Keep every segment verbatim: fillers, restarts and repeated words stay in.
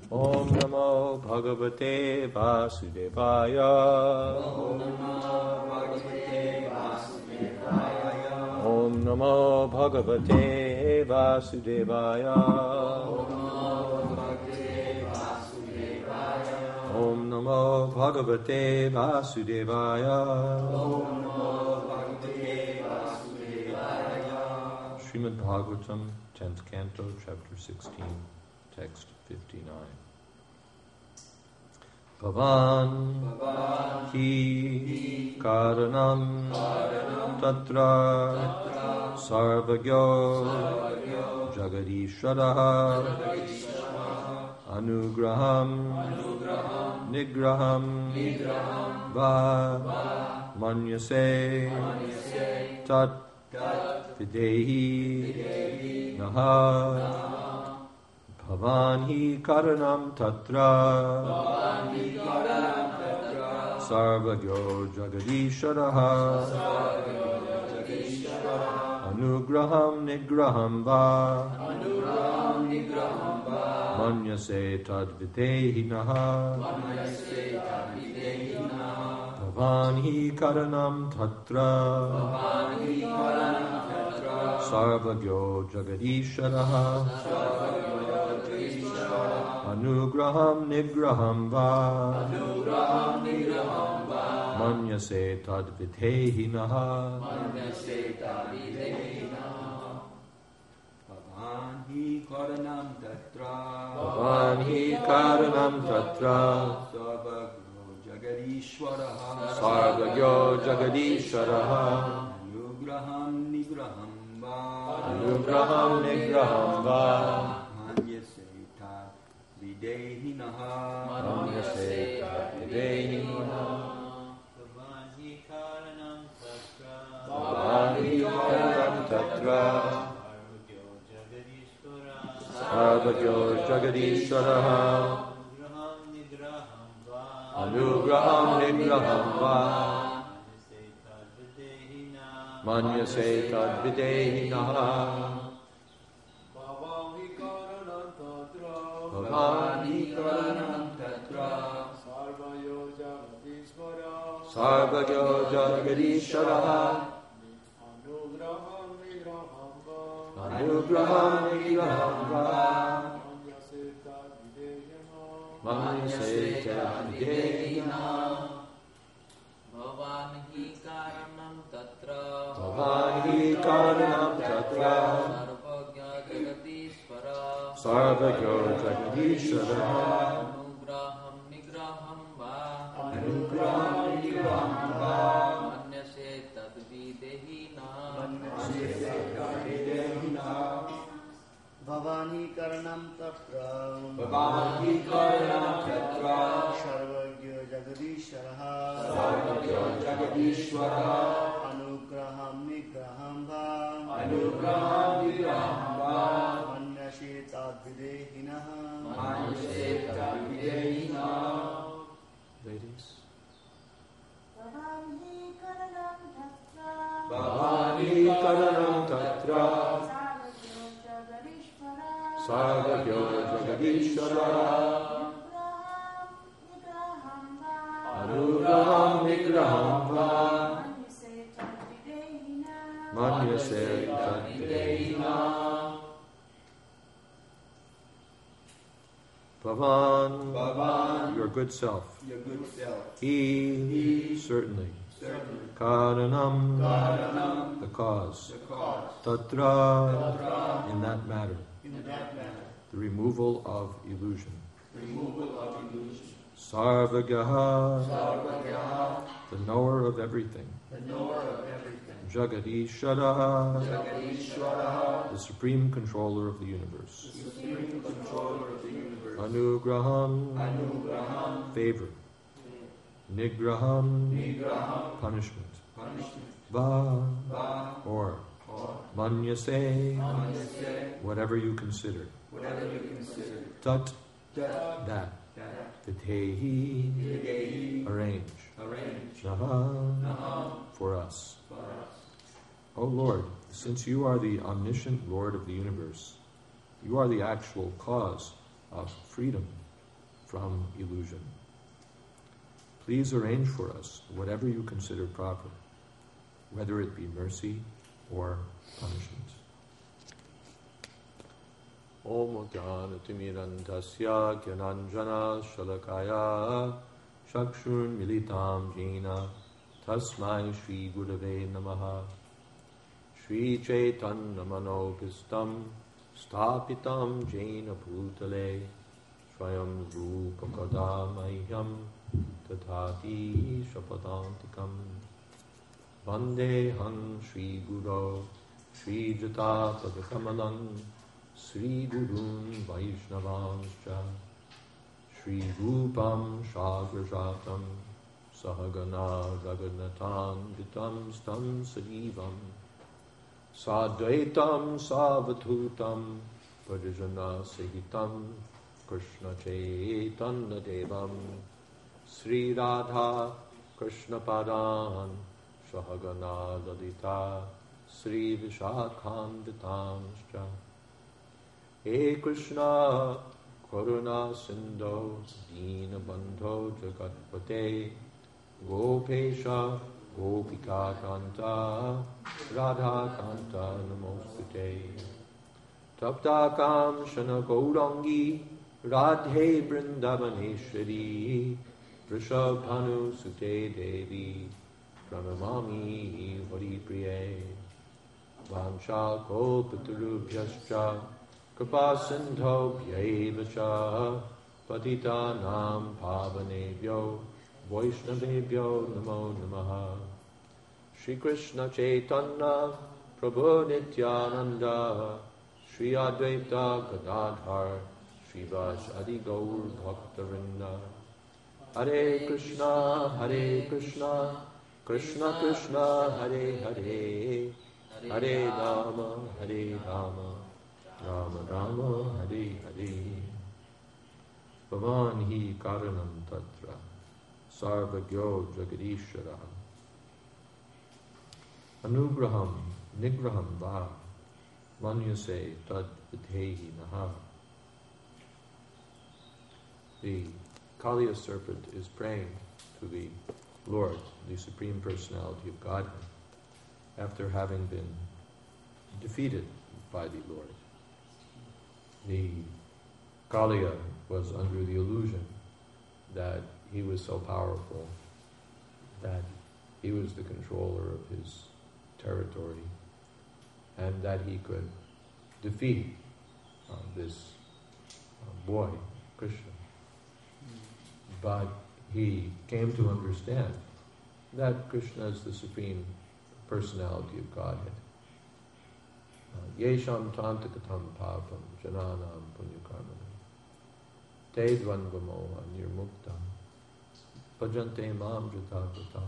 Om Namo Bhagavate Vasudevaya. Om Namo Bhagavate Vasudevaya. Om Namo Bhagavate Vasudevaya. Om Namo Bhagavate Vasudevaya. Om Namo Bhagavate Vasudevaya. Srimad Bhagavatam, tenth Canto, Chapter sixteen, Text fifty-nine. Bhavan Hi Karanam Tatra Sarvagyo Jagadishvara Anugraham Nigraham Va Manyase Tat Videhi Naha Bhavan hi karanam tatra Sarvagyo Jagadishvaraha Anugraham Nigraham Va Manyase Tadvitehi Naha Bhavan hi karanam tatra Sarvagyo Jagadishvaraha Anugraham Nigraham Va Manyase Tadvitehi Naha Bhavan hi karanam tatra Bhavan hi karanam tatra Sarvagyo Jagadishvaraha Sarvagyo Jagadishvaraha Anugraham Nigraham Va Anugraham Nigraham Va Manyase Tadvidehi Naha Manyase Tadvidehi Naha Bhavan hi karanam tatra Bhavan hi karanam tatra Sarvagyo Jagadishvaraha Sarvagyo Jagadishvaraha Anugraham Nigraham Va Anugraham Nigraham Va Manyase Tadvidehi Naha Bhavan hi karanam tatra Bhavan hi karanam tatra Sarvagyo Jagadishvara Sarvagyo Jagadishvaraha Anugraham Nigraham Va Anugraham Nigraham Va Manyase Tadvidehi Naha Manyase Tadvidehi Naha Bhavan hi karanam tatra Bhavan hi karanam tatra Sarvagya Jagadishvara Sarvagyo Jagadishvara Anugraham Nigraham Va Anugraham Nigraham Va Manyase Tadvidehi Naha Bhavan hi karanam tatra Bhavan hi karanam tatra Sarvagyo Jagadishvaraha Sarvagyo Jagadishvara Anugraham Nigraham Va Anugraham Nigraham Va Manyase Tadvidehi Naha Manyase Tadvidehi Naha. Ladies. Bhavan hi karanam tatra Bhavan hi karanam tatra Sarvagyo Jagadishvara Sarvagyo Jagadishvara Anugraham Nigraham Va Anugraham Nigraham Va Manyase Tadvidehi Naha Manyase Tadvidehi Naha Bhavan, Bhavan, your good self. your good self. He, certainly. Certainly. Karanam, Karanam, the cause. the cause. Tatra, in that matter. In that matter. The removal of illusion. Removal of illusion. Sarvagaha, Sarvagyaha, the knower of everything. the knower of everything. Jagadishvara, Jagadishvara, the supreme controller of the universe. the supreme controller of the universe. Anugraham, Anugraham, favor. Nigraham, Nigraham, punishment. punishment. Va, Va, or. or Manyase, Manyase, whatever you consider. whatever you consider. Tat, Tat, that. that, Videhi, Videhi, arrange. arrange. Naha, Naha, for us. for us. O Lord, since you are the omniscient Lord of the universe, you are the actual cause of freedom from illusion. Please arrange for us whatever you consider proper, whether it be mercy or punishment. Om Jnanatimirandasya Gyananjana Shalakaya Chakshur Militam Jena Tasmai Shri Gurave Namaha Shri Chaitanya Manopistam Stapitam Jena Bhutale Swayam Rupa Kadamahyam Tathati Shapadantikam Vandeham Shri Guru Shri Jata Padakamalam Sri Gurun Vaishnavanscha Sri Rupam Shagrajatam Sahagana Raghunatan Vitam Stam Sadivam Sadvaitam Savatutam Parijana Sahitam Krishna Chaitanya Devam Sri Radha Krishna Padan Sahagana Lalita Sri Vishakhan Vitamscha He Krishna Karuna Sindho Dina Bandho Jagatpate Gopesha Gopika Kanta Radha Kanta Namostute Taptakam Shana Gaurangi Radhe Vrindavaneshwari Vrishabhanu Sute Devi Pranamami Hari Priye Vansha Kolpatarubhyascha Kripa Sindho Bhyevacha Patitanam Pavanebhyo Vaishnavebhyo Namo Namaha Shri Krishna Chaitanya Prabhu Nityananda Shri Advaita Gadadhar Shri Vashadi Gaur Bhaktarinda Hare Krishna Hare Krishna Krishna Krishna Hare Hare Hare Rama Hare Rama Rama Rama Hare Hare Bhavan hi karanam tatra Sarvagyo Jagadishara Anugraham Nigraham Va Manyase Tad Vidhehi Naha. The Kaliya serpent is praying to the Lord, the Supreme Personality of Godhead, after having been defeated by the Lord. The Kaliya was under the illusion that he was so powerful that he was the controller of his territory and that he could defeat uh, this uh, boy, Krishna. But he came to understand that Krishna is the Supreme Personality of Godhead. Yesham tantakatam papam jananam punyakarmanam te dvanvamoha nirmuktam bhajante mam jatagata.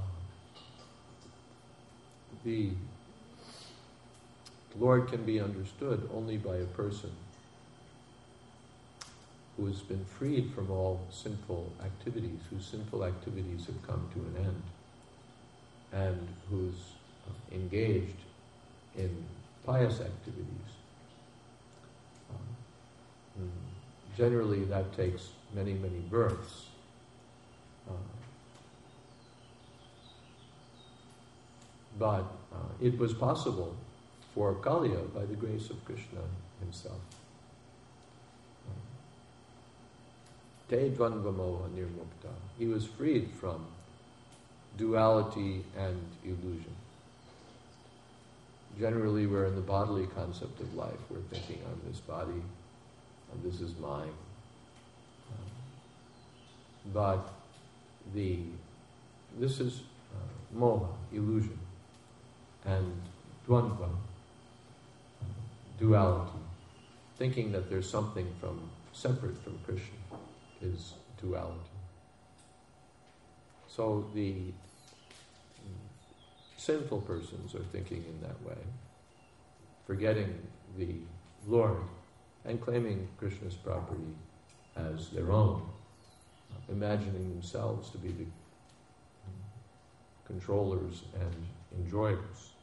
The Lord can be understood only by a person who has been freed from all sinful activities, whose sinful activities have come to an end, and who's engaged in pious activities. Um, generally, that takes many, many births. Uh, but uh, it was possible for Kaliya by the grace of Krishna himself. Te dvanvamoha nirmukta. He was freed from duality and illusion. Generally, we're in the bodily concept of life. We're thinking, I'm this body, and this is mine. Um, but the this is uh, moha, illusion, and dvandva, uh, duality. Thinking that there's something from separate from Krishna is duality. So the sinful persons are thinking in that way, forgetting the Lord and claiming Krishna's property as their own, imagining themselves to be the controllers and enjoyers.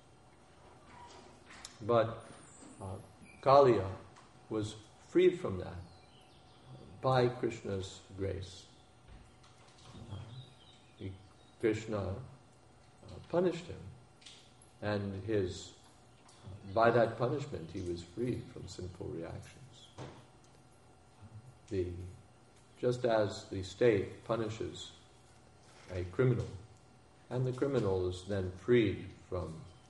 But uh, Kaliya was freed from that by Krishna's grace. Uh, he, Krishna uh, punished him, and his uh, by that punishment he was freed from sinful reactions. The just as the state punishes a criminal, and the criminal is then freed from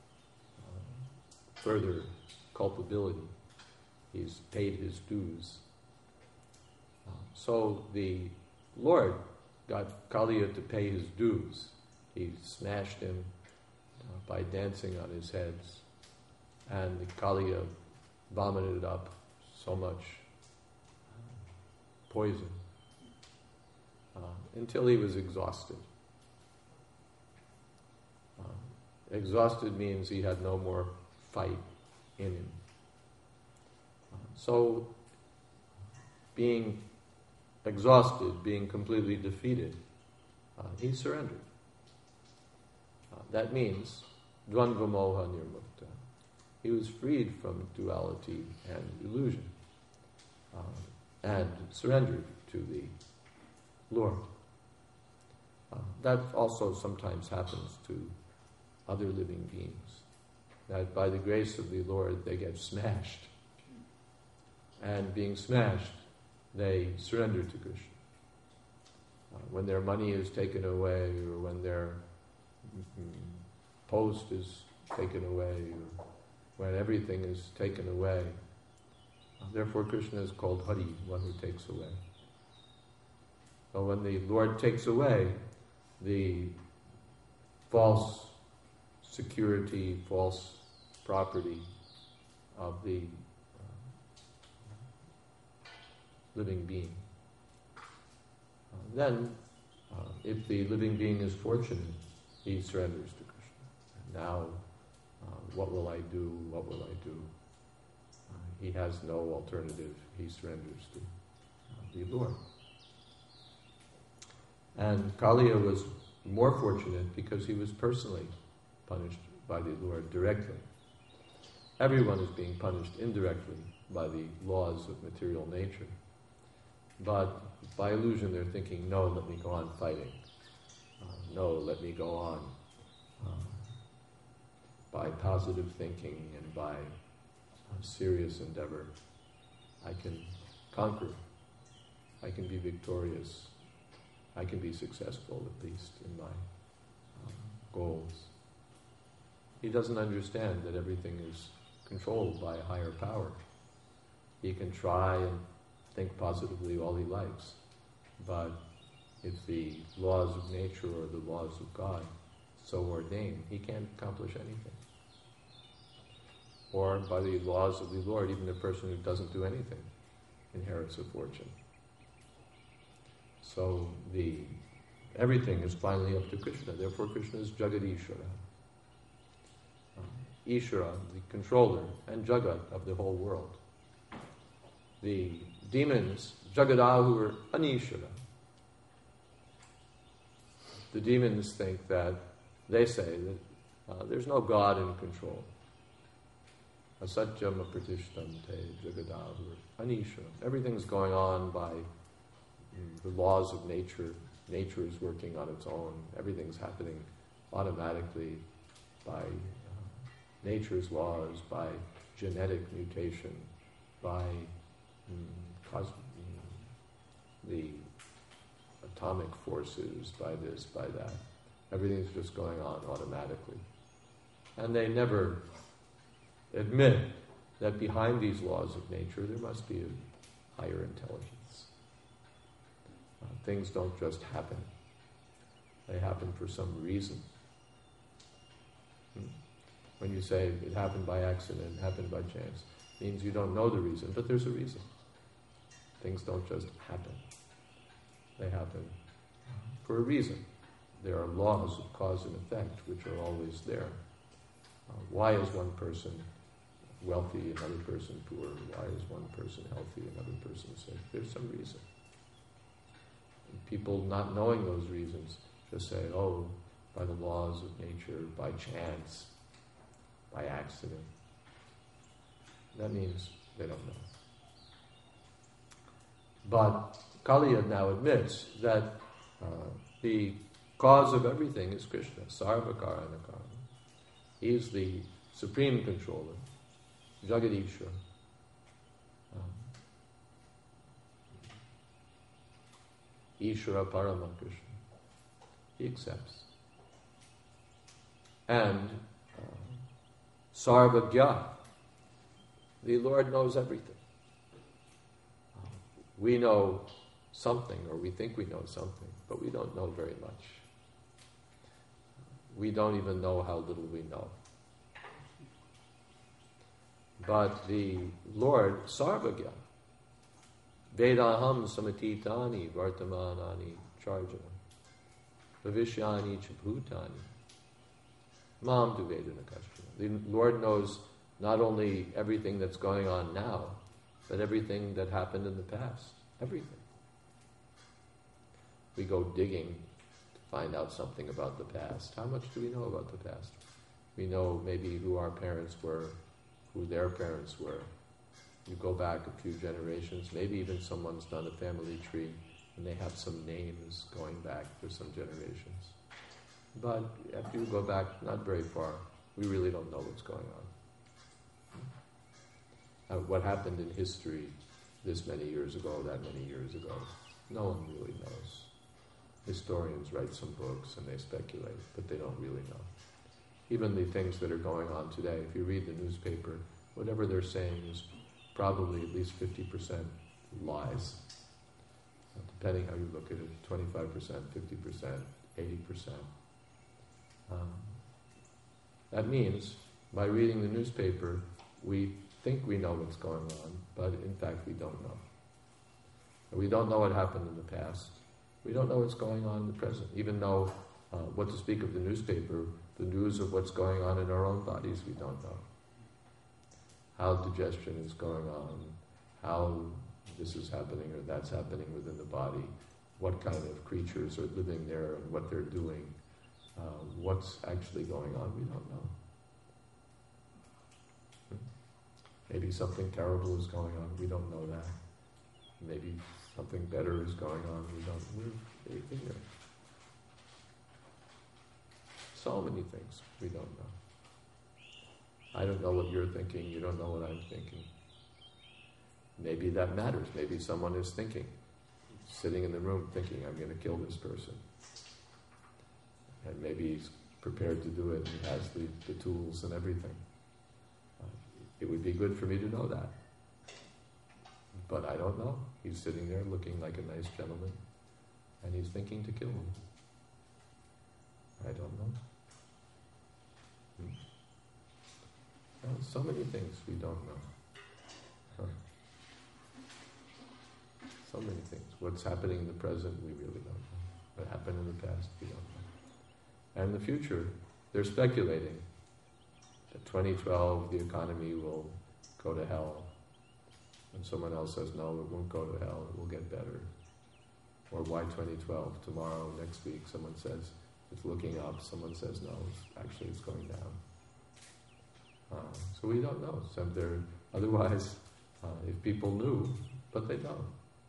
uh, further culpability. He's paid his dues. Uh, so the Lord got Kaliya to pay his dues. He smashed him uh, by dancing on his heads, and the Kaliya vomited up so much poison uh, until he was exhausted. Uh, exhausted means he had no more fight in him. Uh, so, being exhausted, being completely defeated, uh, he surrendered. Uh, that means dvandva moha nirmukta. He was freed from duality and illusion, uh, and surrendered to the Lord. Uh, that also sometimes happens to other living beings, that by the grace of the Lord they get smashed, and being smashed they surrender to Krishna. Uh, when their money is taken away, or when their mm, post is taken away, or when everything is taken away, uh, therefore Krishna is called Hari, one who takes away. So when the Lord takes away the false security, false property of the uh, living being, uh, then uh, if the living being is fortunate, he surrenders to Krishna. And now, uh, what will I do? What will I do? Uh, he has no alternative. He surrenders to uh, the Lord. And Kaliya was more fortunate because he was personally punished by the Lord directly. Everyone is being punished indirectly by the laws of material nature. But by illusion they're thinking, no, let me go on fighting. Uh, no, let me go on. Uh, by positive thinking and by uh, serious endeavor, I can conquer. I can be victorious. I can be successful, at least, in my um, goals. He doesn't understand that everything is controlled by a higher power. He can try and think positively all he likes, but if the laws of nature or the laws of God so ordain, he can't accomplish anything. Or by the laws of the Lord, even a person who doesn't do anything inherits a fortune. So the everything is finally up to Krishna. Therefore, Krishna is Jagadishvara. Uh, Ishvara, the controller, and Jagat of the whole world. The demons, Jagadahu, are Anishvara. The demons think that, they say that uh, there's no God in control. Asatyam apratishtamte Jagadahu, Anishvara. Everything's going on by the laws of nature. Nature is working on its own. Everything's happening automatically by uh, nature's laws, by genetic mutation, by mm, cos- mm, the atomic forces, by this, by that. Everything's just going on automatically. And they never admit that behind these laws of nature there must be a higher intelligence. Uh, things don't just happen. They happen for some reason. Hmm. When you say it happened by accident, it happened by chance, it means you don't know the reason, but there's a reason. Things don't just happen. They happen for a reason. There are laws of cause and effect which are always there. Uh, why is one person wealthy, another person poor? Why is one person healthy, another person sick? There's some reason. People not knowing those reasons just say, oh, by the laws of nature, by chance, by accident. That means they don't know. But Kaliya now admits that uh, the cause of everything is Krishna, Sarvakaranakaram. He is the supreme controller, Jagadishwara. Um, Ishvara Parama Krishna. He accepts. And uh, Sarvagya, the Lord knows everything. Uh, we know something, or we think we know something, but we don't know very much. We don't even know how little we know. But the Lord, Sarvagya, Vedaham samatitani vartamanani charjana, Vavishyani chabhutani, mam tu vedana kashana. The Lord knows not only everything that's going on now, but everything that happened in the past. Everything. We go digging to find out something about the past. How much do we know about the past? We know maybe who our parents were, who their parents were. You go back a few generations, maybe even someone's done a family tree and they have some names going back for some generations. But after you go back not very far, we really don't know what's going on. Uh, what happened in history this many years ago, that many years ago, no one really knows. Historians write some books and they speculate, but they don't really know. Even the things that are going on today, if you read the newspaper, whatever they're saying is probably at least fifty percent lies. Depending how you look at it, twenty-five percent, fifty percent, eighty percent. Um, that means, by reading the newspaper, we think we know what's going on, but in fact we don't know. And we don't know what happened in the past. We don't know what's going on in the present, even though, uh, what to speak of the newspaper, the news of what's going on in our own bodies, we don't know. How digestion is going on, how this is happening or that's happening within the body, what kind of creatures are living there and what they're doing, uh, what's actually going on, we don't know. Maybe something terrible is going on, we don't know that. Maybe something better is going on, we don't, we're very ignorant. So many things we don't know. I don't know what you're thinking, you don't know what I'm thinking. Maybe that matters. Maybe someone is thinking, sitting in the room thinking, I'm going to kill this person. And maybe he's prepared to do it and he has the, the tools and everything. Uh, it would be good for me to know that. But I don't know. He's sitting there looking like a nice gentleman and he's thinking to kill me. I don't know. Hmm. Well, so many things we don't know. Huh. So many things. What's happening in the present, we really don't know. What happened in the past, we don't know. And in the future, they're speculating that twenty twelve, the economy will go to hell. And someone else says, no, it won't go to hell, it will get better. Or why twenty twelve? Tomorrow, next week, someone says, it's looking up. Someone says, no, it's, actually it's going down. Uh, so we don't know. So they're, otherwise, uh, if people knew, but they don't.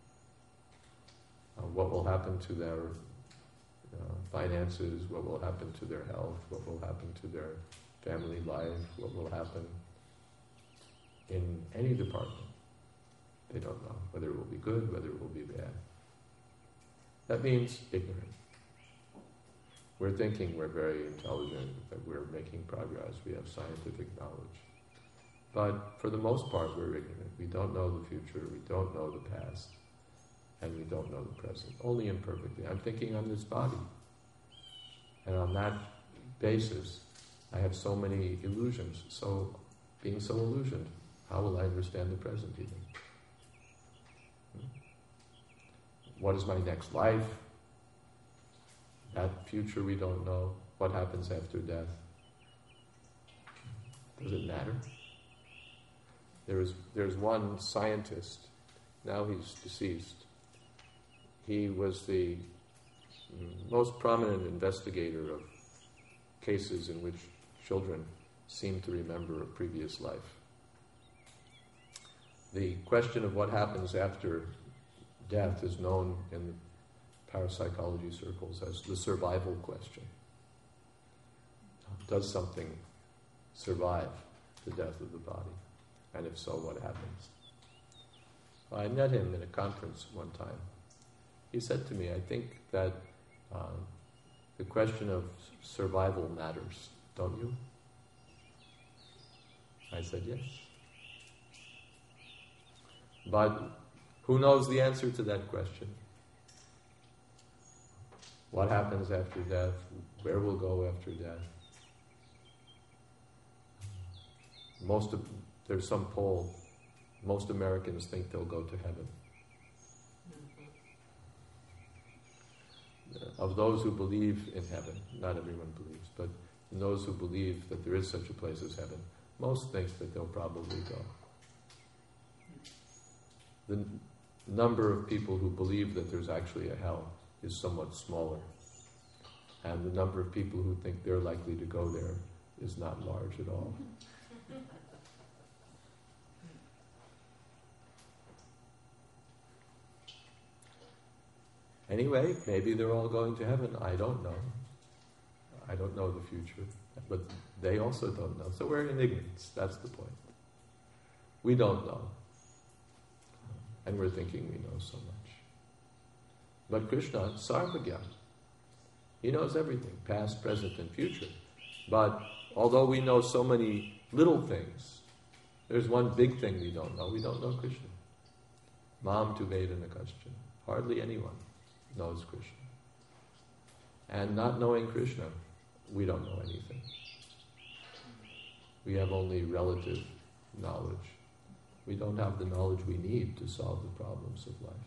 Uh, what will happen to their uh, finances, what will happen to their health, what will happen to their family life, what will happen in any department. They don't know whether it will be good, whether it will be bad. That means ignorant. We're thinking we're very intelligent, that we're making progress, we have scientific knowledge. But for the most part, we're ignorant. We don't know the future, we don't know the past, and we don't know the present, only imperfectly. I'm thinking on this body. And on that basis, I have so many illusions. So, being so illusioned, how will I understand the present even? Hmm? What is my next life? That future we don't know. What happens after death? Does it matter? There is, there's one scientist, now he's deceased. He was the most prominent investigator of cases in which children seem to remember a previous life. The question of what happens after death is known in the parapsychology circles as the survival question. Does something survive the death of the body? And if so, what happens? I met him in a conference one time. He said to me, I think that uh, the question of survival matters, don't you? I said, yes. But who knows the answer to that question? What happens after death? Where we'll go after death? Most of, there's some poll, most Americans think they'll go to heaven. Of those who believe in heaven, not everyone believes, but in those who believe that there is such a place as heaven, most think that they'll probably go. The n- number of people who believe that there's actually a hell is somewhat smaller, and the number of people who think they're likely to go there is not large at all. Anyway, maybe they're all going to heaven. I don't know. I don't know the future. But they also don't know. So we're in ignorance. That's the point. We don't know. And we're thinking we know so much. But Krishna, Sarvagya, he knows everything, past, present, and future. But although we know so many little things, there's one big thing we don't know. We don't know Krishna. Mam tu Vedana Kashchan. Hardly anyone knows Krishna. And not knowing Krishna, we don't know anything. We have only relative knowledge. We don't have the knowledge we need to solve the problems of life.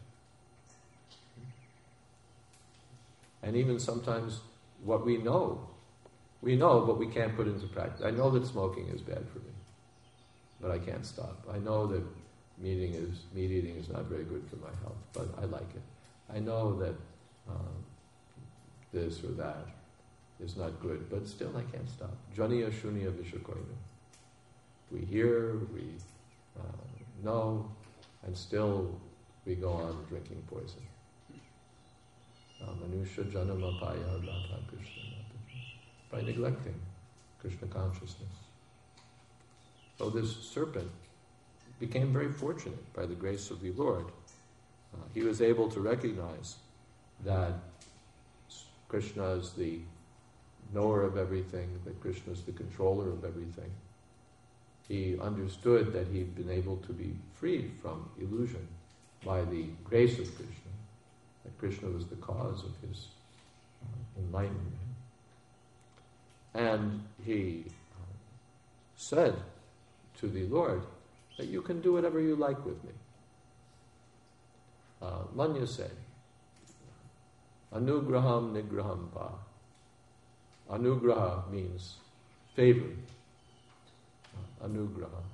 And even sometimes what we know, we know, but we can't put into practice. I know that smoking is bad for me, but I can't stop. I know that meat eating is, meat eating is not very good for my health, but I like it. I know that um, this or that is not good, but still I can't stop. Janiya Shunya Vishakoina. We hear, we uh, know, and still we go on drinking poison. Manusha Janama Paya Radha Krishna. By neglecting Krishna consciousness. So this serpent became very fortunate by the grace of the Lord. Uh, he was able to recognize that Krishna is the knower of everything, that Krishna is the controller of everything. He understood that he'd been able to be freed from illusion by the grace of Krishna, that Krishna was the cause of his uh, enlightenment. And he uh, said to the Lord that you can do whatever you like with me. Uh, Manyase, anugraham nigraham pa. Anugraha means favor. Uh, anugraha.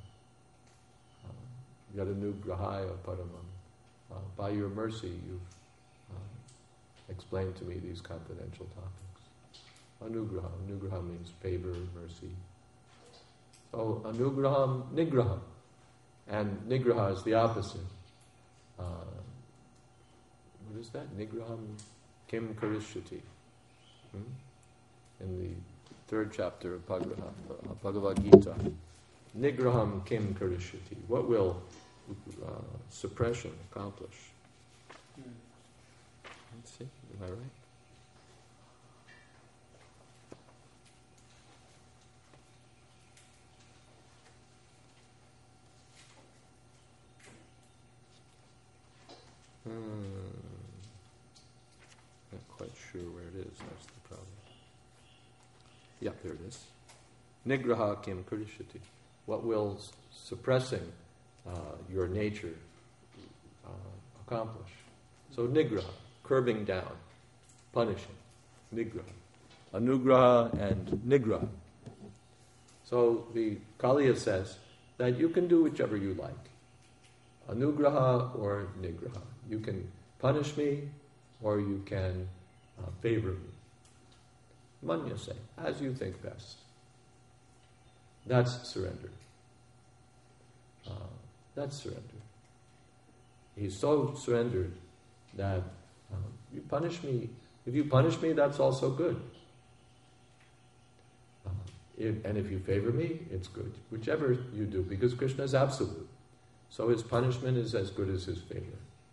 Uh, Yadanugrahaya paramam. Uh, by your mercy, you've uh, explained to me these confidential topics. Anugraha. Anugraha means favor, mercy. So, anugraham, nigraham. And nigraha is the opposite. Uh, what is that? Nigraham kim karishyati. Hmm? In the third chapter of Bhagavad, uh, Bhagavad Gita. Nigraham kim karishyati. What will uh, suppression accomplish? Hmm. Let's see, am I right? Hmm. Not quite sure where it is, that's the problem. Yeah, there it is. Nigraha kim karishyati. What will s- suppressing uh, your nature uh, accomplish? So nigraha, curbing down, punishing. Nigraha. Anugraha and nigraha. So the Kaliya says that you can do whichever you like. Anugraha or nigraha. You can punish me or you can uh, favor me. Manyase, as you think best. That's surrender. Uh, that's surrender. He's so surrendered that um, you punish me. If you punish me, that's also good. Uh, if, and if you favor me, it's good. Whichever you do, because Krishna is absolute. So his punishment is as good as his favor.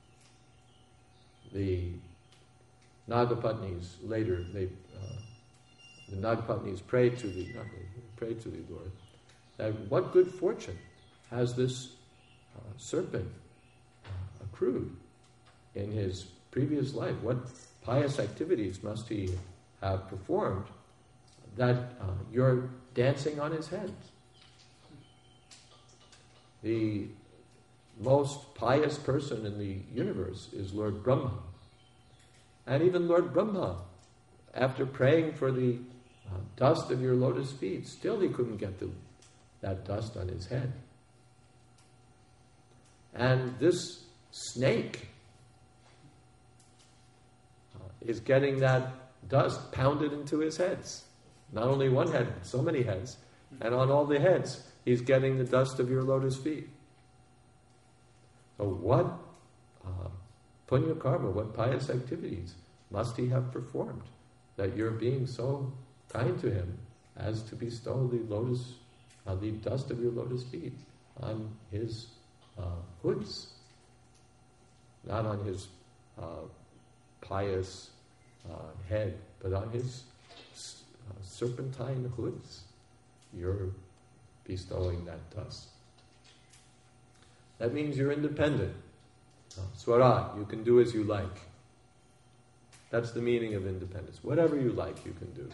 The Nagapatnis later, they, uh, the Nagapatnis prayed to the, not they, prayed to the Lord, that what good fortune has this uh, serpent uh, accrued in his previous life? What pious activities must he have performed that uh, you're dancing on his head? The most pious person in the universe is Lord Brahma. And even Lord Brahma, after praying for the uh, dust of your lotus feet, still he couldn't get the, that dust on his head. And this snake uh, is getting that dust pounded into his heads. Not only one head, so many heads. And on all the heads, he's getting the dust of your lotus feet. So what uh, punya karma, what pious activities must he have performed that you're being so kind to him as to bestow the lotus, uh, the dust of your lotus feet on his uh, hoods, not on his uh, pious uh, head, but on his uh, serpentine hoods. You're bestowing that dust. That means you're independent. Swarat, you can do as you like. That's the meaning of independence. Whatever you like, you can do.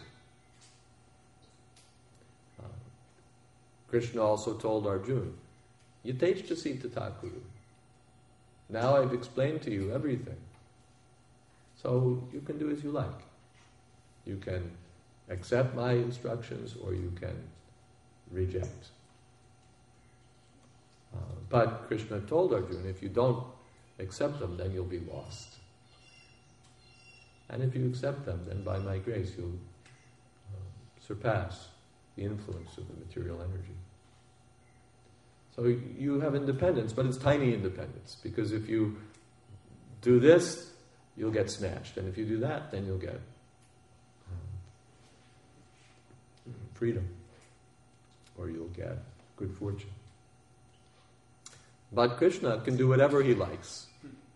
Uh, Krishna also told Arjuna, Yateshchasi tathakuru. Now I've explained to you everything. So you can do as you like. You can accept my instructions or you can reject. Uh, but Krishna told Arjuna, if you don't accept them, then you'll be lost. And if you accept them, then by my grace you'll uh, surpass the influence of the material energy. So you have independence, but it's tiny independence, because if you do this, you'll get snatched. And if you do that, then you'll get um, freedom, or you'll get good fortune. But Krishna can do whatever he likes.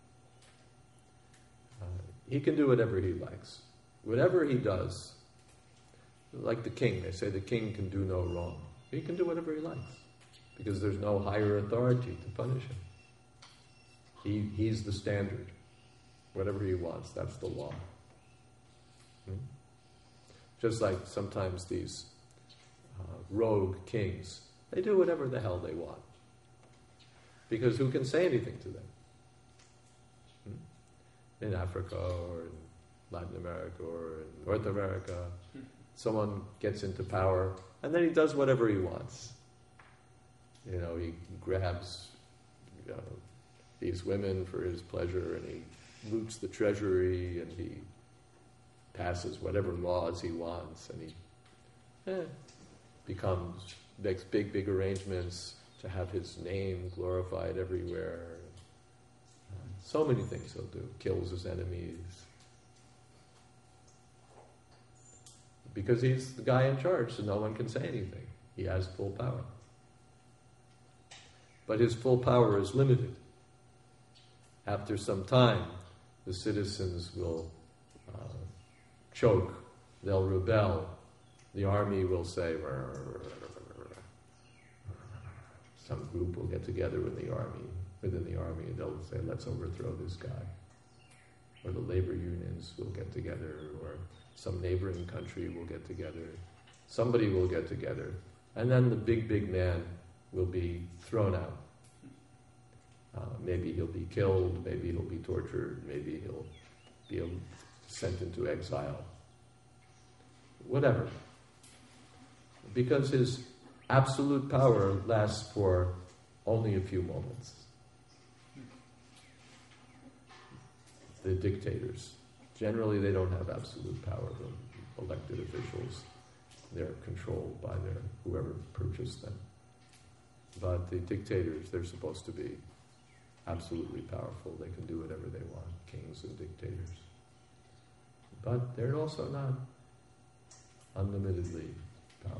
Uh, he can do whatever he likes. Whatever he does, like the king, they say the king can do no wrong. He can do whatever he likes, because there's no higher authority to punish him. He, he's the standard. Whatever he wants, that's the law. Hmm? Just like sometimes these uh, rogue kings, they do whatever the hell they want. Because who can say anything to them? Hmm? In Africa or in Latin America or in North America, someone gets into power and then he does whatever he wants. You know, he grabs you know, these women for his pleasure and he loots the treasury and he passes whatever laws he wants and he eh, becomes, makes big, big arrangements to have his name glorified everywhere. Uh, so many things he'll do. Kills his enemies. Because he's the guy in charge, so no one can say anything. He has full power. But his full power is limited. After some time, the citizens will uh, choke, they'll rebel, the army will say, some group will get together in the army, within the army, and they'll say, let's overthrow this guy. Or the labor unions will get together, or some neighboring country will get together. Somebody will get together. And then the big, big man will be thrown out. Uh, maybe he'll be killed, maybe he'll be tortured, maybe he'll be sent into exile. Whatever. Because his absolute power lasts for only a few moments. The dictators, generally they don't have absolute power. The elected officials, they're controlled by their whoever purchased them. But the dictators, they're supposed to be absolutely powerful. They can do whatever they want, kings and dictators. But they're also not unlimitedly powerful.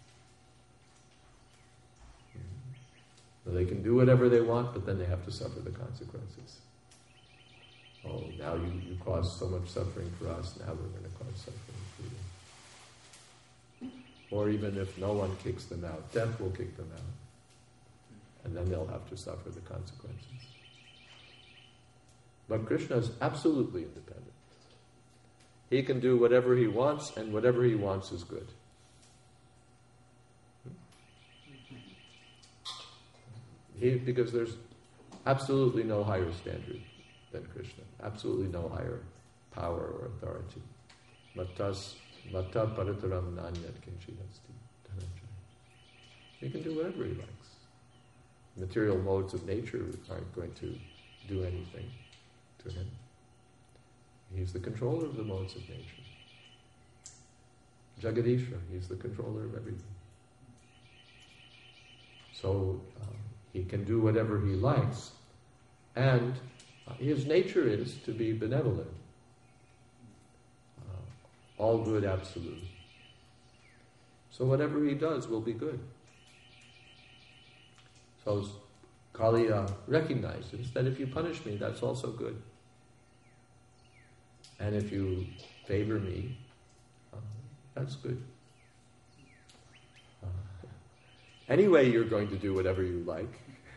So they can do whatever they want, but then they have to suffer the consequences. Oh, now you, you caused so much suffering for us, now we're going to cause suffering for you. Or even if no one kicks them out, death will kick them out. And then they'll have to suffer the consequences. But Krishna is absolutely independent. He can do whatever he wants, and whatever he wants is good. He, because there's absolutely no higher standard than Krishna, absolutely no higher power or authority. Mattas matta parataram nanyat kinchidasti dhananjaya. He can do whatever he likes. Material modes of nature aren't going to do anything to him. He's the controller of the modes of nature. Jagadishra, he's the controller of everything. So uh, he can do whatever he likes, and uh, his nature is to be benevolent. Uh, all good absolute. So whatever he does will be good. So Kaliya recognizes that if you punish me, that's also good. And if you favor me, uh, that's good. Uh, anyway, you're going to do whatever you like.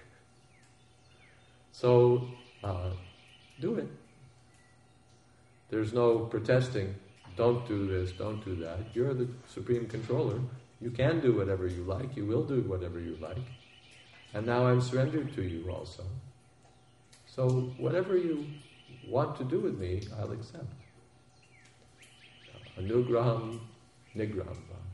So, uh, do it. There's no protesting, don't do this, don't do that. You're the supreme controller. You can do whatever you like. You will do whatever you like. And now I'm surrendered to you also. So whatever you want to do with me, I'll accept. Anugraham nigraham.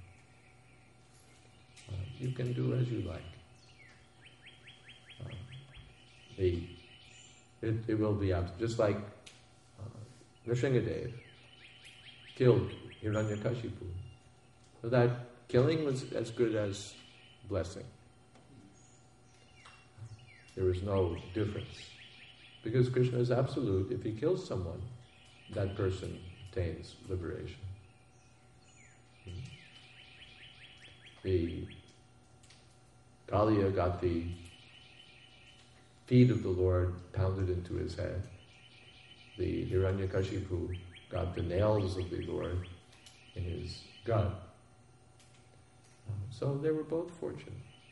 Uh, you can do as you like. Uh, the, it, it will be out. Just like uh, Nrsingadev killed Hiranyakashipu. So that killing was as good as blessing. There is no difference. Because Krishna is absolute. If he kills someone, that person attains liberation. The Kaliya got the feet of the Lord pounded into his head. The Hiranyakashipu got the nails of the Lord in his gut. So they were both fortunate.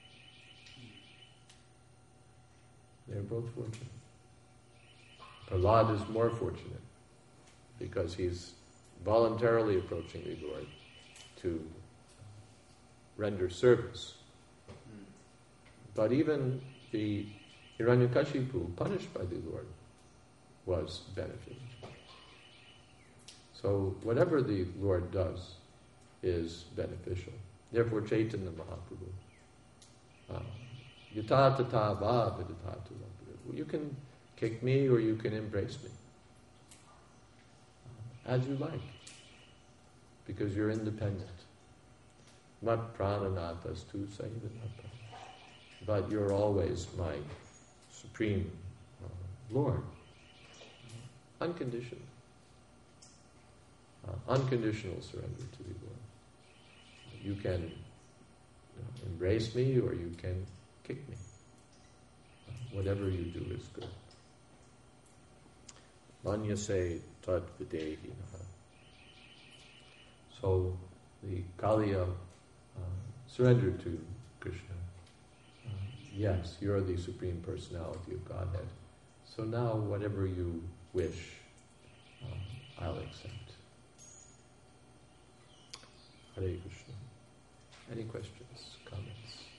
They were both fortunate. Prahlad is more fortunate because he's voluntarily approaching the Lord to render service. But even the Hiranyakashipu, punished by the Lord, was benefited. So whatever the Lord does is beneficial. Therefore Chaitanya Mahaprabhu, uh, Yata tata va viditatu. You can kick me or you can embrace me. As you like. Because you're independent. Mat prananatas tu sayivanata. But you're always my supreme uh, Lord. Unconditional. Uh, unconditional surrender to the Lord. You can you know, embrace me or you can kick me. Uh, whatever you do is good. Manyase tad videhinaha. So the Kaliya uh, surrendered to Krishna. Uh, yes, you're the Supreme Personality of Godhead. So now whatever you wish, uh, I'll accept. Hare Krishna. Any questions, comments?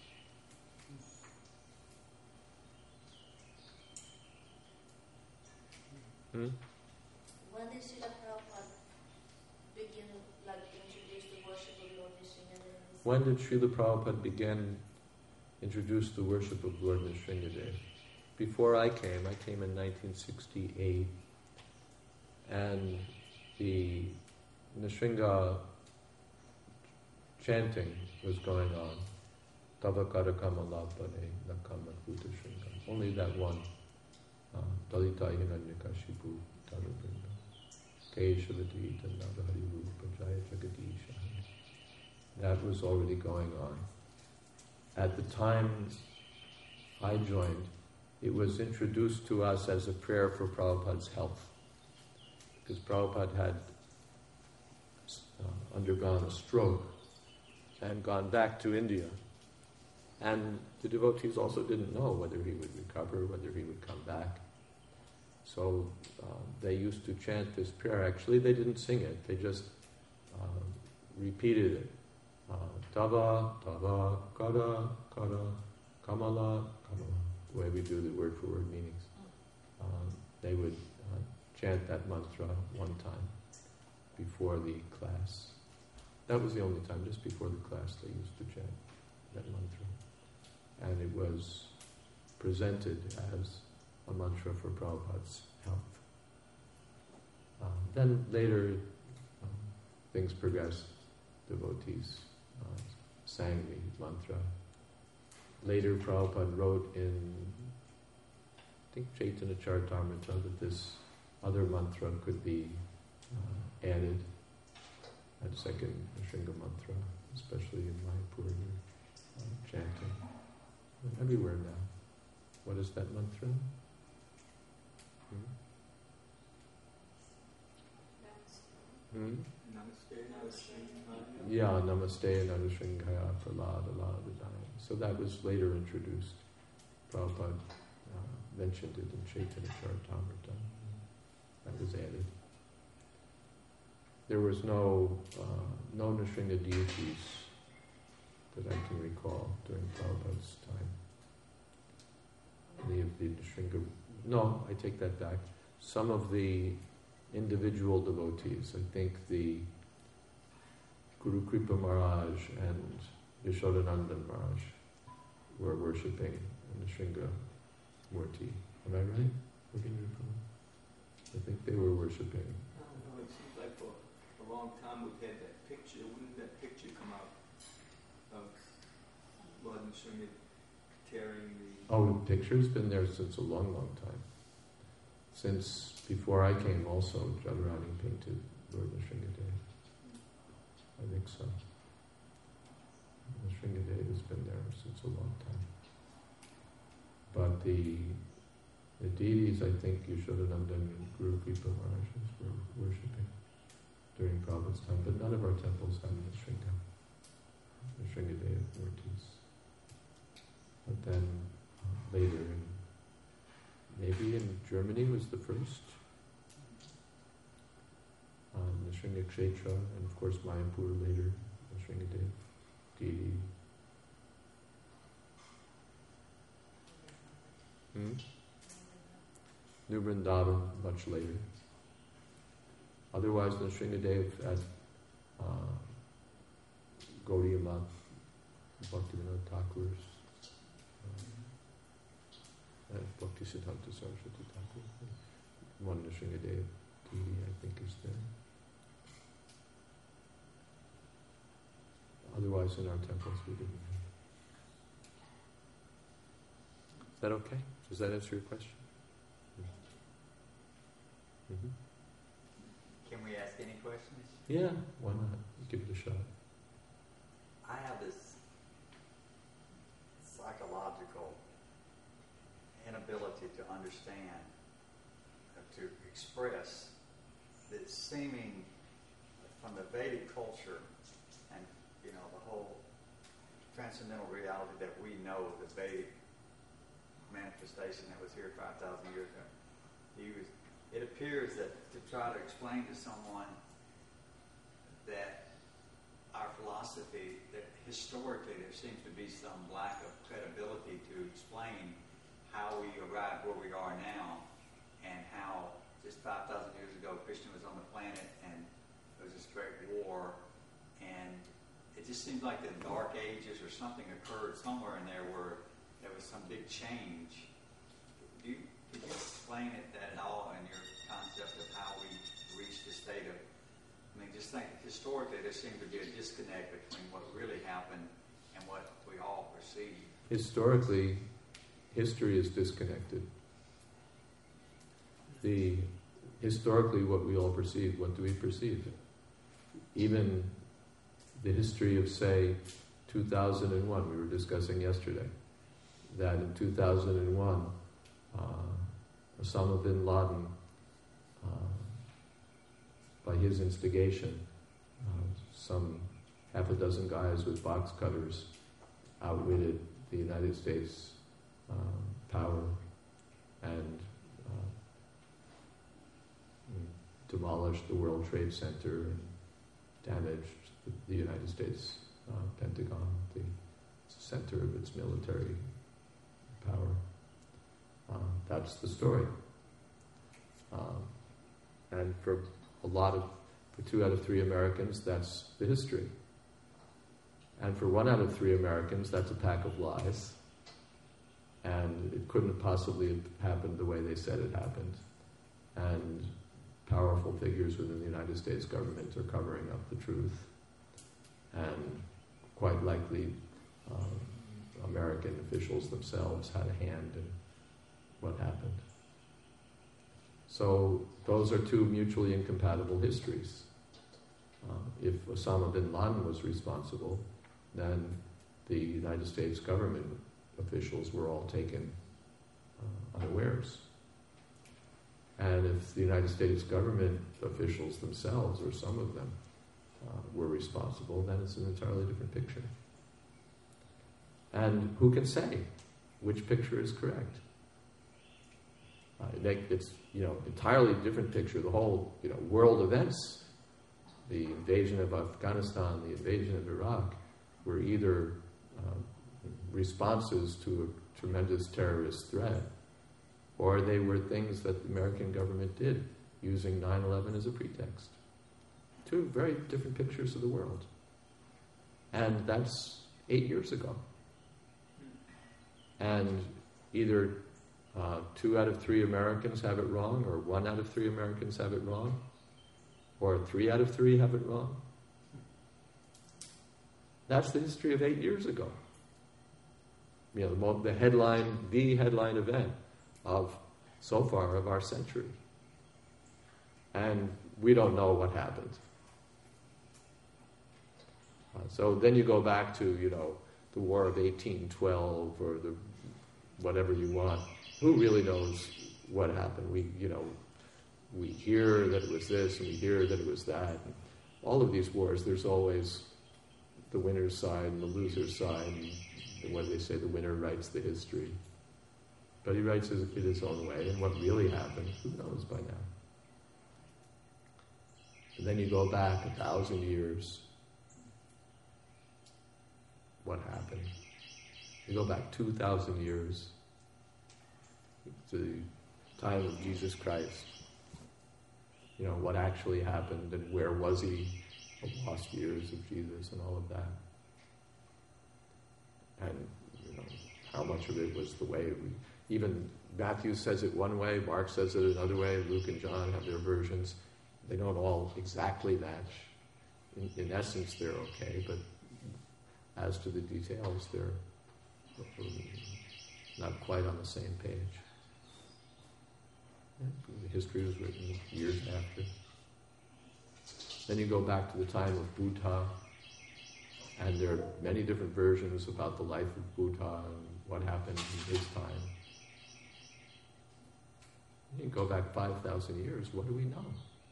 Hmm? When did Srila Prabhupada begin, like, introduce the worship of Lord Nrsingadev? When did Srila Prabhupada begin introduce the worship of Lord Nrsingadev? Before I came, I came in nineteen sixty-eight, and the Nrsinga chanting was going on. Tava karakama lapane nakama kuta shringam. Only that one Dalita Hiranyakashipu Tarabrinda Keshavadita Navaharivu Pajaya Jagadisha. That was already going on. At the time I joined, it was introduced to us as a prayer for Prabhupada's health, because Prabhupada had uh, undergone a stroke and gone back to India. And the devotees also didn't know whether he would recover, whether he would come back. So uh, they used to chant this prayer. Actually, they didn't sing it. They just uh, repeated it. Uh, Tava, Tava, Kara, Kara, Kamala, Kamala. The way we do the word-for-word meanings. Um, they would uh, chant that mantra one time before the class. That was the only time, just before the class, they used to chant that mantra. And it was presented as a mantra for Prabhupada's health. Um, then later, um, things progressed. Devotees uh, sang the mantra. Later, Prabhupada wrote in, I think, Chaitanya Charitamrita that this other mantra could be uh, added, that second Shringa mantra, especially in Mayapur, uh, chanting. And everywhere now. What is that mantra? Hmm? Hmm? Yeah, Namaste Narashringhaya Pralada Ladadaya. So that was later introduced. Prabhupada uh, mentioned it in Chaitanya Charitamrita. That was added. There was no uh, no Nrsimha deities that I can recall during Prabhupada's time. Any of the Nrsimha... No, I take that back. Some of the individual devotees, I think the Guru Kripa Maharaj and Yashodanandan Maharaj were worshipping Nrsimha Murti. Am I right? I think they were worshipping. I don't know, it seems like for a long time we've had that picture. When did that picture come out of Lord Nrsimha tearing the... Oh, the picture's been there since a long, long time. Since before I came also, Radharani painted Lord Nrsimhadev. I think so. Nrsimhadev has been there since a long time. But the the deities, I think Yashodanandan and Guru Kripa Maharaj were worshipping during Prabhupada's time, but none of our temples have Nrsimha, Nrsimhadev Murtis. But then uh, later, in, maybe in Germany was the first, um, Nrsimha Kshetra, and of course Mayapur later, Nrsimhadev deity. Hmm? New Vrindavan, much later. Otherwise, Nrsimhadev at uh, Gaudiya Math, Bhaktivinoda Thakur's, uh, Bhakti Siddhanta Saraswati Thakur. One Nrsimhadev deity, I think, is there. Otherwise, in our temples, we didn't have. Is that okay? Does that answer your question? Mm-hmm. Can we ask any questions? Yeah, why not? Give it a shot. I have this psychological inability to understand, uh, to express the seeming from the Vedic culture and, you know, the whole transcendental reality that we know, the Vedic manifestation that was here five thousand years ago. He was, it appears that to try to explain to someone that our philosophy, that historically there seems to be some lack of credibility to explain how we arrived where we are now, and how just five thousand years ago Krishna was on the planet and there was this great war, and it just seems like the Dark Ages or something occurred somewhere in there where there was some big change. Do you, could you explain it that at all in your concept of how we reached the state of, I mean, just think historically there seemed to be a disconnect between what really happened and what we all perceive. Historically, history is disconnected. the historically what we all perceive, what do we perceive? Even the history of, say, two thousand one, we were discussing yesterday, that in two thousand one, uh, Osama bin Laden, uh, by his instigation, uh, some half a dozen guys with box cutters outwitted the United States uh, power and uh, demolished the World Trade Center and damaged the, the United States uh, Pentagon, the center of its military power. Uh, that's the story. Um, and for a lot of, for two out of three Americans, that's the history. And for one out of three Americans, that's a pack of lies. And it couldn't have possibly have happened the way they said it happened. And powerful figures within the United States government are covering up the truth. And quite likely, um, American officials themselves had a hand in what happened. So those are two mutually incompatible histories. Um, if Osama bin Laden was responsible, then the United States government officials were all taken uh, unawares. And if the United States government officials themselves, or some of them, uh, were responsible, then it's an entirely different picture. And who can say which picture is correct? Uh, it's, you know, entirely different picture. The whole, you know, world events, the invasion of Afghanistan, the invasion of Iraq, were either uh, responses to a tremendous terrorist threat, or they were things that the American government did, using nine eleven as a pretext. Two very different pictures of the world. And that's eight years ago. And either uh, two out of three Americans have it wrong, or one out of three Americans have it wrong, or three out of three have it wrong. That's the history of eight years ago. You know, the, mo- the headline, the headline event of, so far, of our century. And we don't know what happened. Uh, so then you go back to, you know, the War of eighteen twelve, or the whatever you want. Who really knows what happened? We, you know, we hear that it was this, and we hear that it was that. And all of these wars, there's always the winner's side and the loser's side. And what they say, the winner writes the history. But he writes it in his own way, and what really happened, who knows by now? And then you go back a thousand years. What happened? You go back two thousand years to the time of Jesus Christ. You know, what actually happened, and where was he? The lost years of Jesus and all of that. And, you know, how much of it was the way we... Even Matthew says it one way, Mark says it another way, Luke and John have their versions. They don't all exactly match. In, in essence, they're okay, but as to the details, they're not quite on the same page. The history was written years after. Then you go back to the time of Buddha, and there are many different versions about the life of Buddha and what happened in his time. You go back five thousand years, what do we know?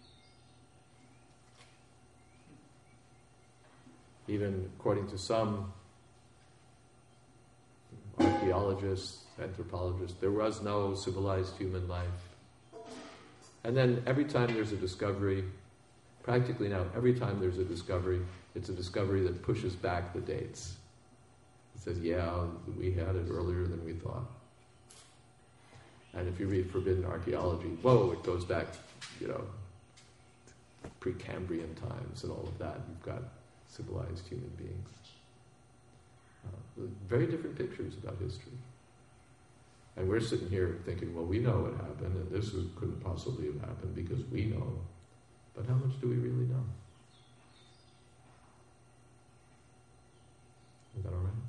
Even according to some archaeologists, anthropologists, there was no civilized human life. And then every time there's a discovery, practically now, every time there's a discovery, it's a discovery that pushes back the dates. It says, yeah, we had it earlier than we thought. And if you read Forbidden Archaeology, whoa, it goes back, you know, Precambrian times and all of that. You've got civilized human beings. Uh, very different pictures about history. And we're sitting here thinking, well, we know what happened, and this was, couldn't possibly have happened because we know. But how much do we really know? Is that all right?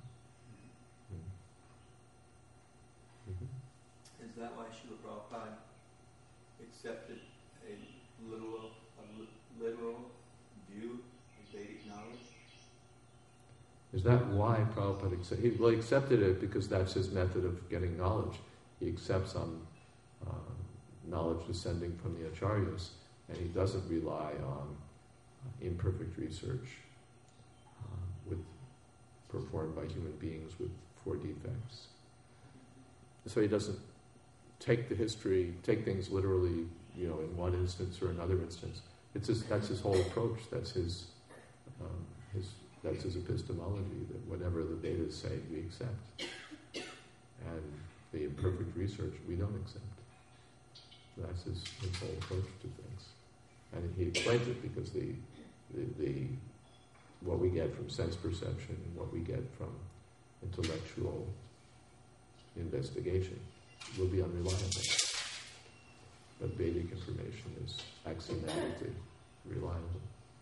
Mm-hmm. Is that why Srila Prabhupada, it's accepted a literal, a li- literal view of Vedic knowledge? Is that why Prabhupada accepted? He well, he accepted it because that's his method of getting knowledge. He accepts on uh, knowledge descending from the acharyas, and he doesn't rely on uh, imperfect research uh, with performed by human beings with four defects. So he doesn't take the history, take things literally, you know, in one instance or another instance. It's his, that's his whole approach. That's his, um, his, that's his epistemology. That whatever the Vedas say, we accept, and the imperfect research we don't accept. That's his, his whole approach to things, and he explains it because the, the, the what we get from sense perception and what we get from intellectual investigation will be unreliable. But Vedic information is axiomatically reliable.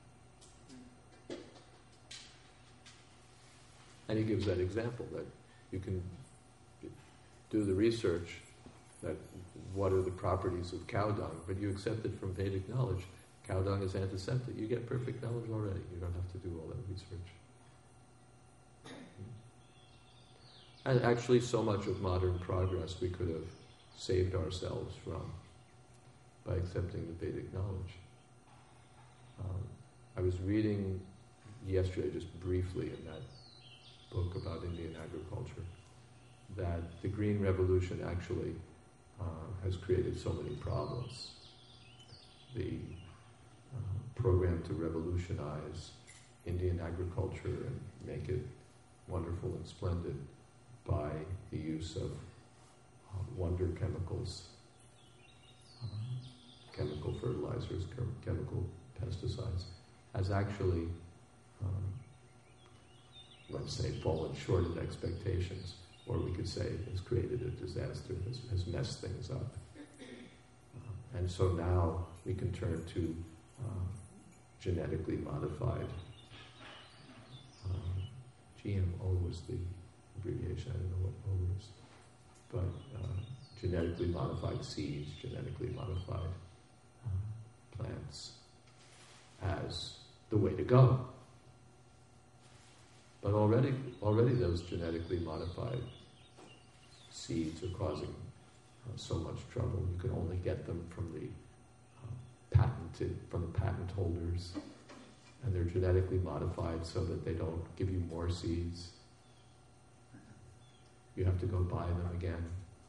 And he gives that example that you can do the research that what are the properties of cow dung, but you accept it from Vedic knowledge. Cow dung is antiseptic. You get perfect knowledge already. You don't have to do all that research. And actually, so much of modern progress we could have saved ourselves from by accepting the Vedic knowledge. Um, I was reading yesterday, just briefly, in that book about Indian agriculture, that the Green Revolution actually uh, has created so many problems. The uh, program to revolutionize Indian agriculture and make it wonderful and splendid by the use of uh, wonder chemicals, uh, chemical fertilizers, chem- chemical pesticides, has actually, um, let's say, fallen short of expectations, or we could say has created a disaster, has, has messed things up. Uh, and so now we can turn to uh, genetically modified, uh, G M O was the abbreviation, I don't know what O is, but uh, genetically modified seeds, genetically modified uh, plants as the way to go. But already, already those genetically modified seeds are causing uh, so much trouble. You can only get them from the uh, patented, from the patent holders, and they're genetically modified so that they don't give you more seeds. You have to go buy them again.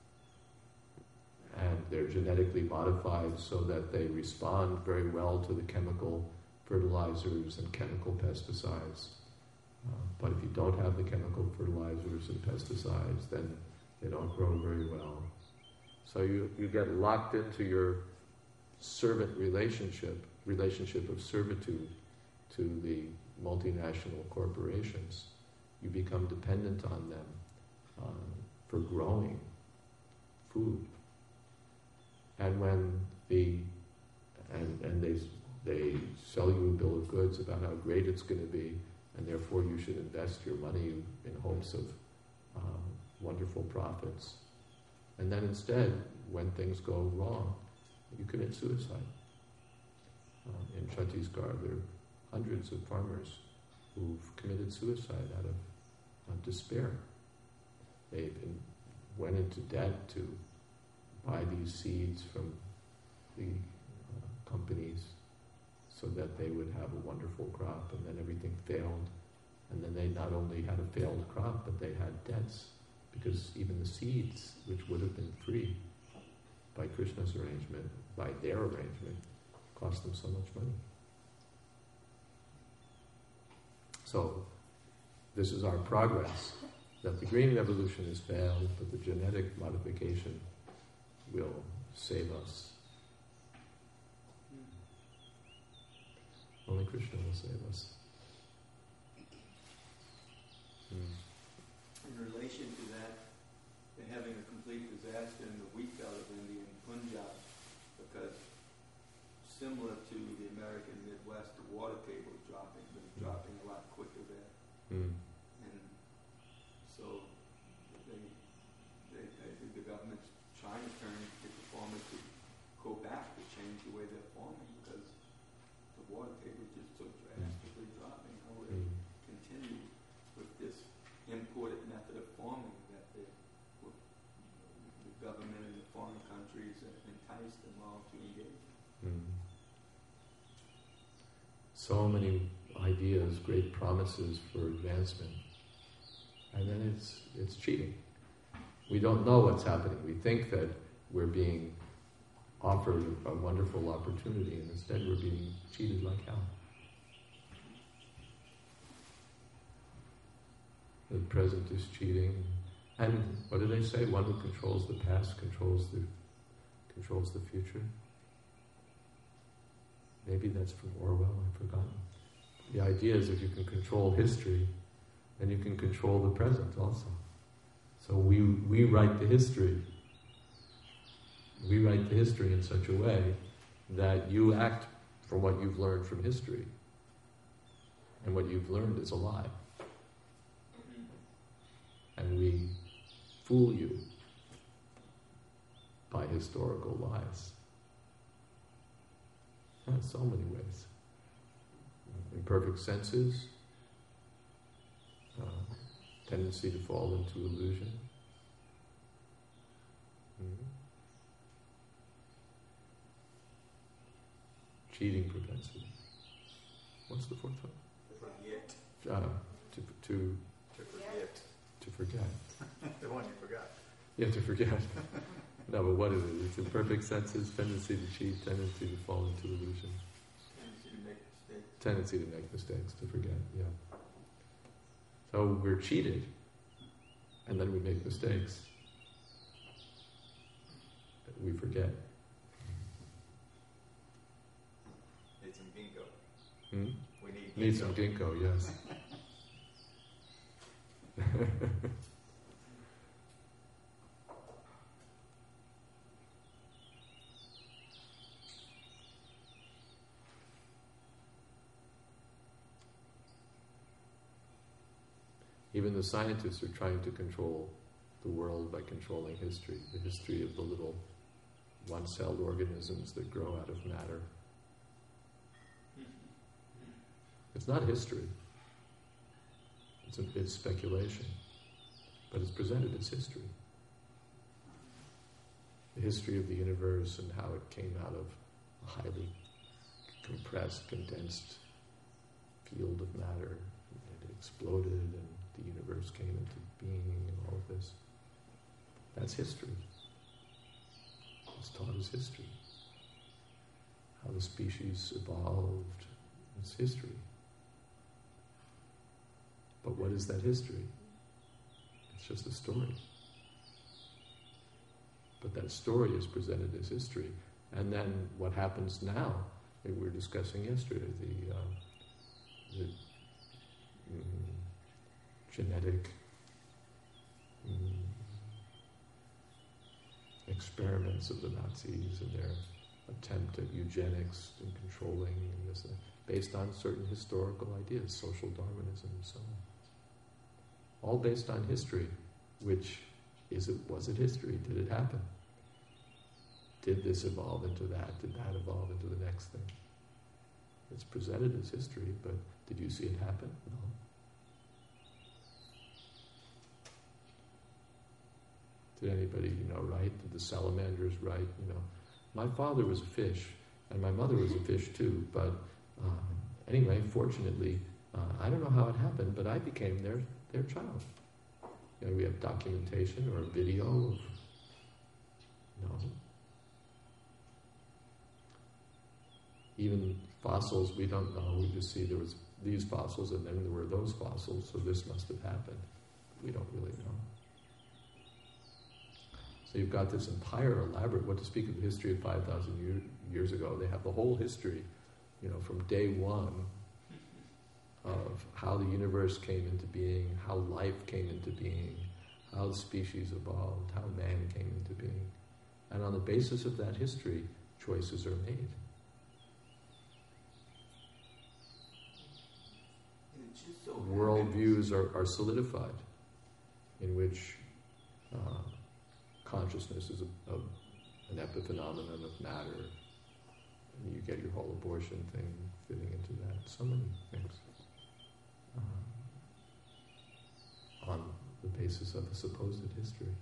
And they're genetically modified so that they respond very well to the chemical fertilizers and chemical pesticides. Uh, but if you don't have the chemical fertilizers and pesticides, then they don't grow very well. So you, you get locked into your servant relationship, relationship of servitude to the multinational corporations. You become dependent on them uh, for growing food. And when the and and they they sell you a bill of goods about how great it's going to be, and therefore you should invest your money in hopes of um, wonderful profits. And then instead, when things go wrong, you commit suicide. Uh, in Chhattisgarh, there are hundreds of farmers who've committed suicide out of uh, despair. They been, went into debt to buy these seeds from the uh, companies so that they would have a wonderful crop, and then everything failed. And then they not only had a failed crop, but they had debts, because even the seeds, which would have been free by Krishna's arrangement, by their arrangement, cost them so much money. So, this is our progress, that the Green Revolution has failed, but the genetic modification will save us. Only Krishna will save us. Mm. In relation to that, they're having a complete disaster in the wheat belt of India in Punjab, because similar to the American Midwest, the water table is dropping, but it's dropping a lot quicker there. Mm. And so they, they, I think the government's trying to turn, get the farmers to go back to the way they're forming because the water table is just so drastically dropping. How would they continue with this imported method of forming that they, with the government and the foreign countries entice them all to engage in? Mm. So many ideas, great promises for advancement, and then it's it's cheating. We don't know what's happening. We think that we're being offered a wonderful opportunity, and instead we're being cheated like hell. The present is cheating, and what do they say? One who controls the past controls the controls the future. Maybe that's from Orwell, I've forgotten. The idea is if you can control history, then you can control the present also. So we we write the history. We write the history in such a way that you act from what you've learned from history. And what you've learned is a lie. And we fool you by historical lies. In so many ways. Imperfect senses, uh, tendency to fall into illusion. Mm-hmm. Cheating propensity. What's the fourth one? Forget. Uh, to to To forget. to forget. The one you forgot. You have to forget. No, but what is it? It's imperfect senses, tendency to cheat, tendency to fall into illusion. Tendency to make mistakes. Tendency to make mistakes, to forget, yeah. So we're cheated, and then we make mistakes. We forget. Need some ginkgo. Hmm? We need ginkgo. Need some ginkgo, yes. Even the scientists are trying to control the world by controlling history, the history of the little one-celled organisms that grow out of matter. It's not history. It's, a, it's speculation. But it's presented as history. The history of the universe and how it came out of a highly compressed, condensed field of matter. It exploded and the universe came into being and all of this. That's history. It's taught as history. How the species evolved is history. But what is that history? It's just a story. But that story is presented as history. And then what happens now, we were discussing yesterday, the, uh, the mm, genetic mm, experiments of the Nazis and their attempt at eugenics and controlling and this, uh, based on certain historical ideas, social Darwinism and so on. All based on history, which is it, was it history? Did it happen? Did this evolve into that? Did that evolve into the next thing? It's presented as history, but did you see it happen? No. Did anybody, you know, write? Did the salamanders write? You know, my father was a fish, and my mother was a fish too. But uh, anyway, fortunately, uh, I don't know how it happened, but I became their their child. You know, we have documentation or video of no. Even fossils, we don't know. We just see there was these fossils, and then there were those fossils. So this must have happened. We don't really know. So you've got this entire elaborate, what to speak of the history of five thousand year, years ago, they have the whole history, you know, from day one of how the universe came into being, how life came into being, how the species evolved, how man came into being. And on the basis of that history, choices are made. So Worldviews are, are solidified, in which uh, consciousness is a, a, an epiphenomenon of matter, get your whole abortion thing fitting into that. So many things. Um, on the basis of a supposed history.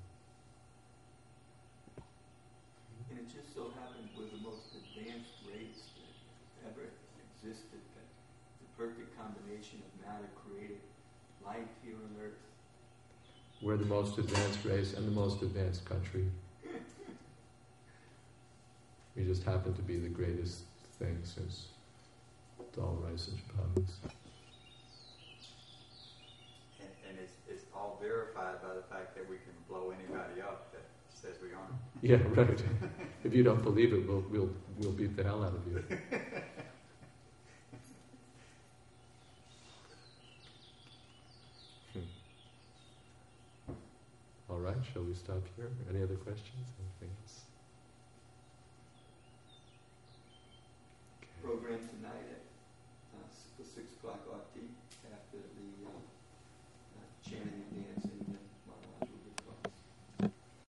And it just so happened we're the most advanced race that ever existed, that the perfect combination of matter created life here on Earth. We're the most advanced race and the most advanced country. We just happen to be the greatest thing since dal rice and chapatis. And, and it's, it's all verified by the fact that we can blow anybody up that says we aren't. Yeah, right. If you don't believe it, we'll we'll we'll beat the hell out of you. Hmm. All right, shall we stop here? Any other questions? Anything else? Program tonight at uh, six o'clock O T.